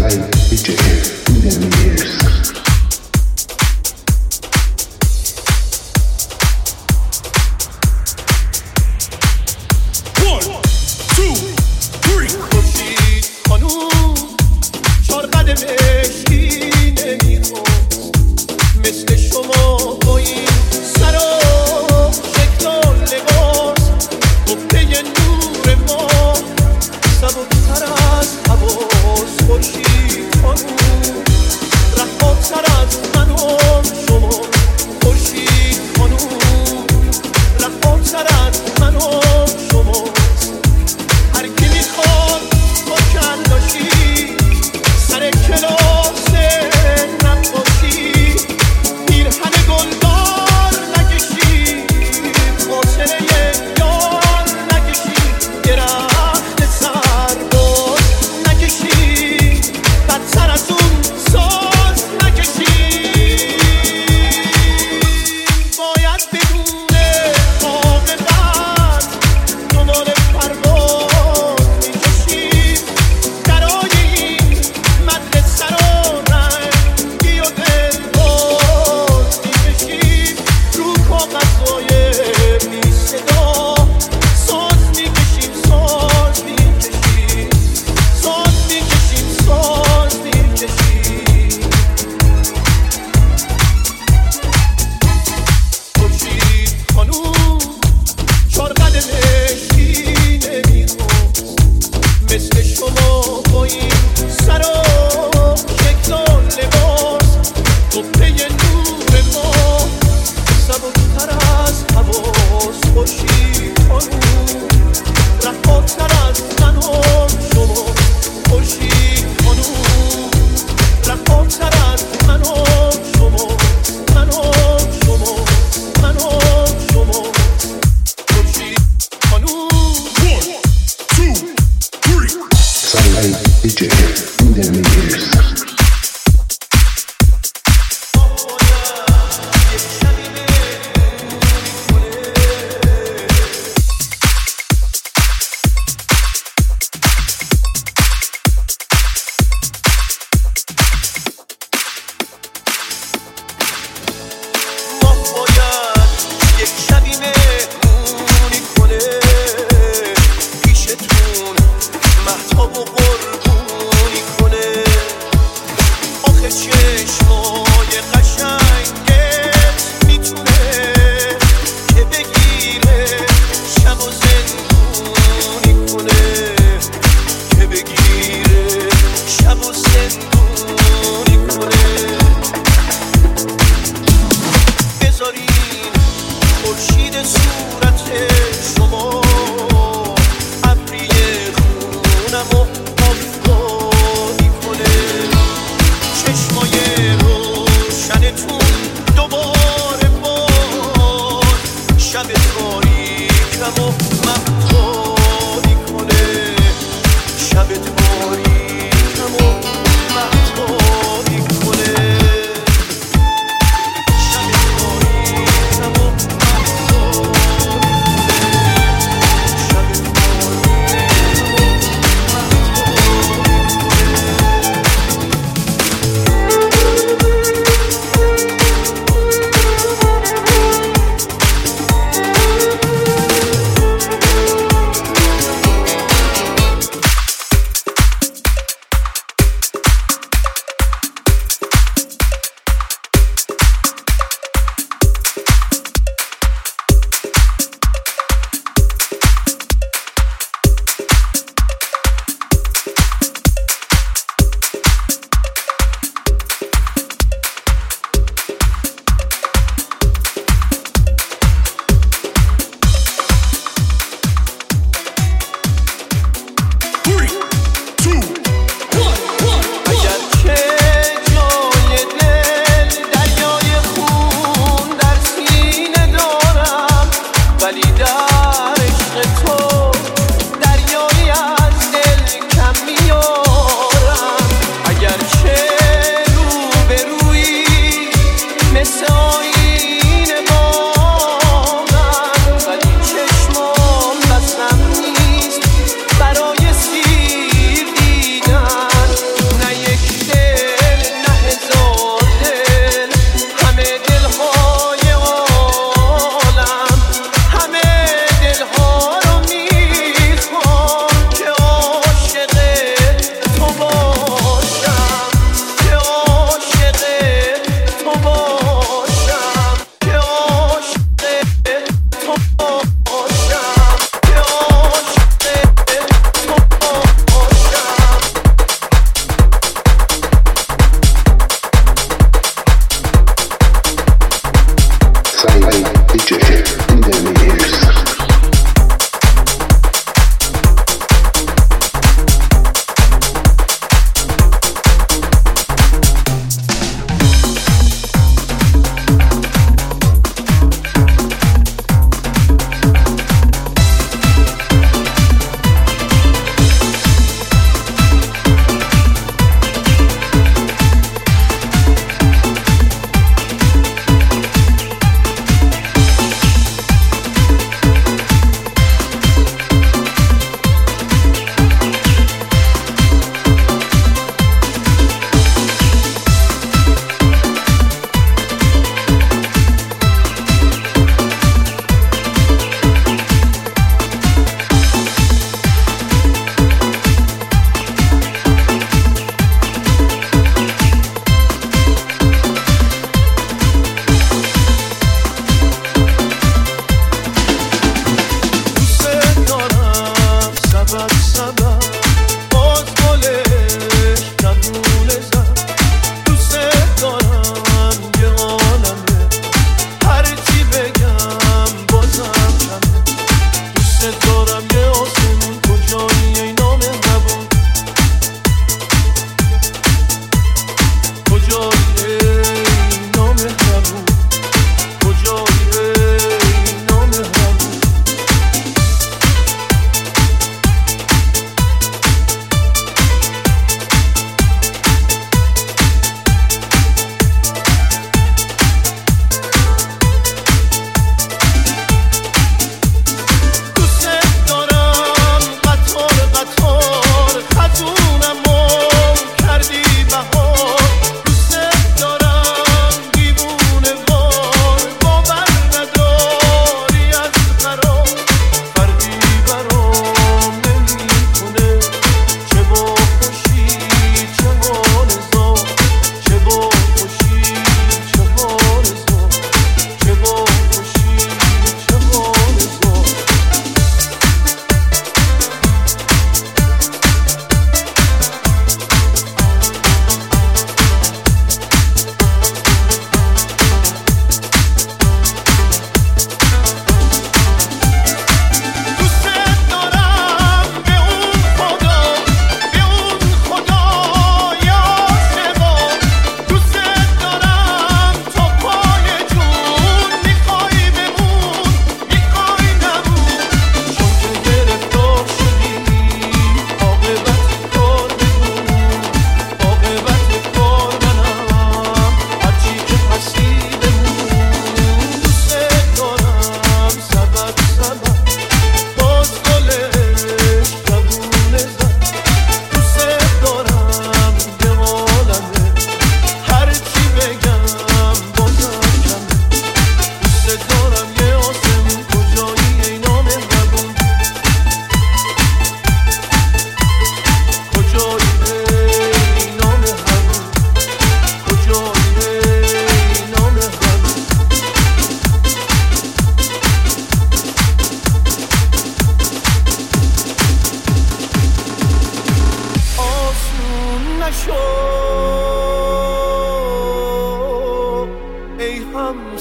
سبکتر از حواس خورشید خانوم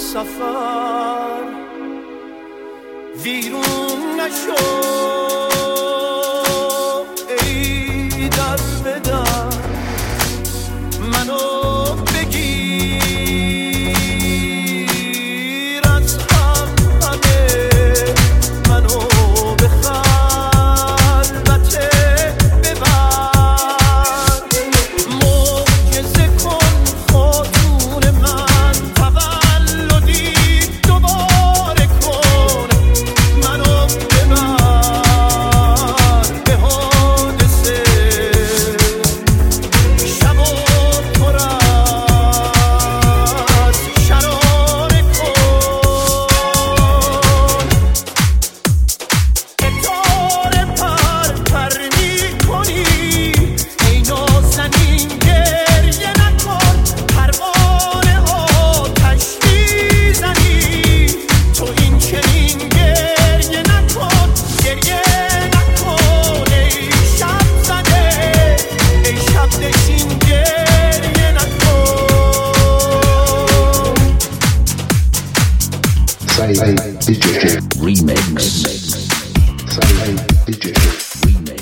سفر ویرون نشو ای در بدر منو بگیر از هم همه منو به خلوت ببر معجزه کن خاتون من تولدی دوباره کن منو ببر به حادثه شب و پر از شراره کن ستاره پر پر میکنی ای نازنین گریه نکن پروانه آتش میزنی تو این چنین گریه نکن ای شب زده ای شب نشین گریه نکن Said DJ Remix. Said DJ Remix.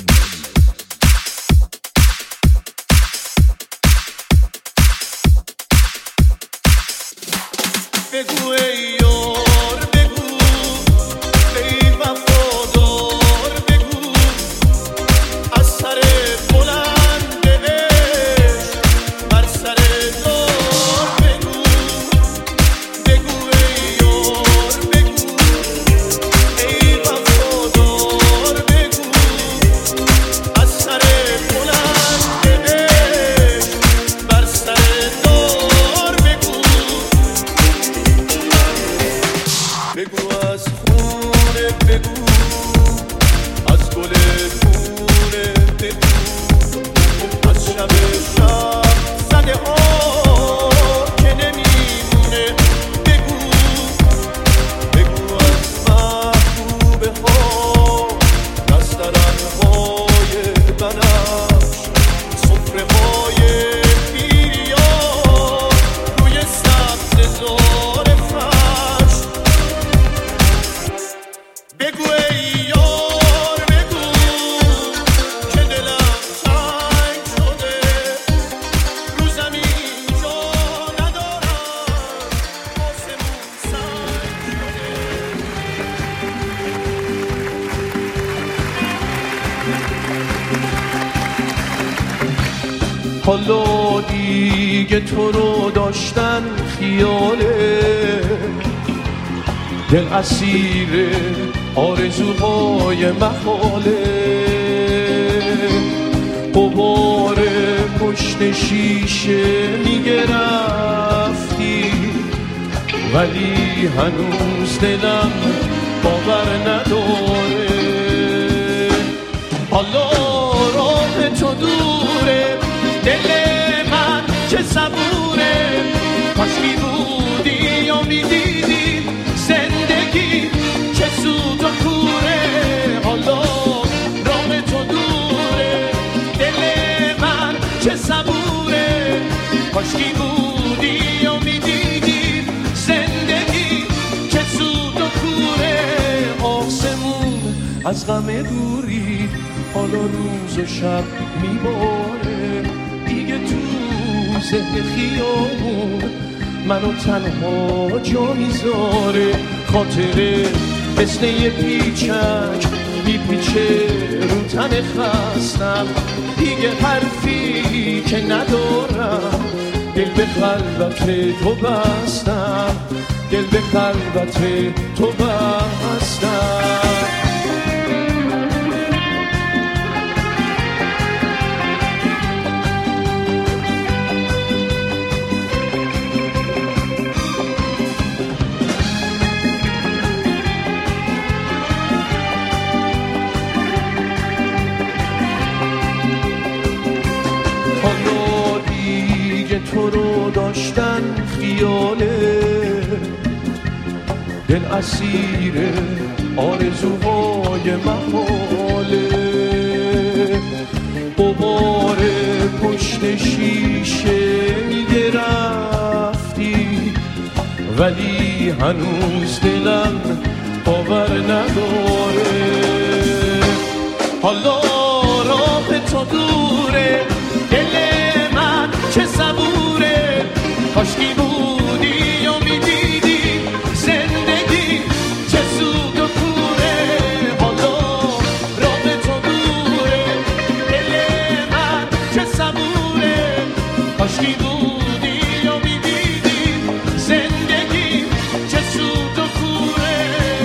بگو ای یار بگو ای وفادار بگو از سر بلند عشق بر سر دار بگو بگو ای یار بگو ای وفادار بگو از سر بلند عشق بر سر دار بگو بگو از خونه بگو از گل خونه بگو از شب زده ها که نمیمونه بگو بگو از محبوبه ها نسترنهای بنفش سفره های پیریان روی سبز زار فرش بگو ای یار بگو که دلم تنگ شده رو زمین جا ندارم آسمون سنگ شده حالا دیگه تو رو داشتن خیاله دل اسیر آرزوهای محاله غبار پشت شیشه میگه رفتی ولی هنوز دلم باور نداره حالا راه تو دوره دل من چه صبوره کاش می بودی یا می دیدی زندگی چه سود و کوره حالا راه تو دوره دل من چه صبوره کاش می بودی یا می دیدی زندگی چه سود و کوره آسمون از غم دوری حالا روز و شب میباره دیگه تو ذهن خیابون منو تنها جا میذاره خاطره مثل یه پیچک میپیچه رو تن خستم دیگه حرفی که ندارم دل به خلوت تو بستم دل به خلوت تو بستم تو رو داشتن خیاله دل اسیر آرزوهای محاله غبار پشت شیشه میگه رفتی ولی هنوز دلم باور نداره. حالا راه تو دوره، دل من چه صبوره، کاشکی بودی و میدیدی زندگی چه سود و کوره. حالا راه تو دوره، دل من چه صبوره، کاشکی بودی و میدیدی زندگی چه سود و کوره.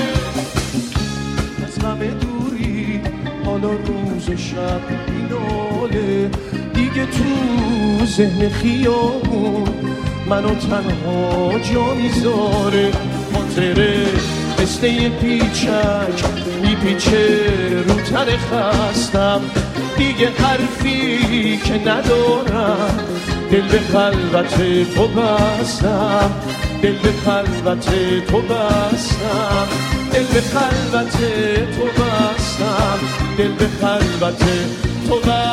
از غم دوری حالا روز و شب بیناله، دیگه تو ذهن خیابون منو تنها جا میذاره. خاطره مثل یه پیچک میپیچه رو تن خستم، دیگه حرفی که ندارم دل به خلوت تو بستم، دل به خلوت تو بستم، دل به خلوت تو بستم، دل به خلوت تو بستم.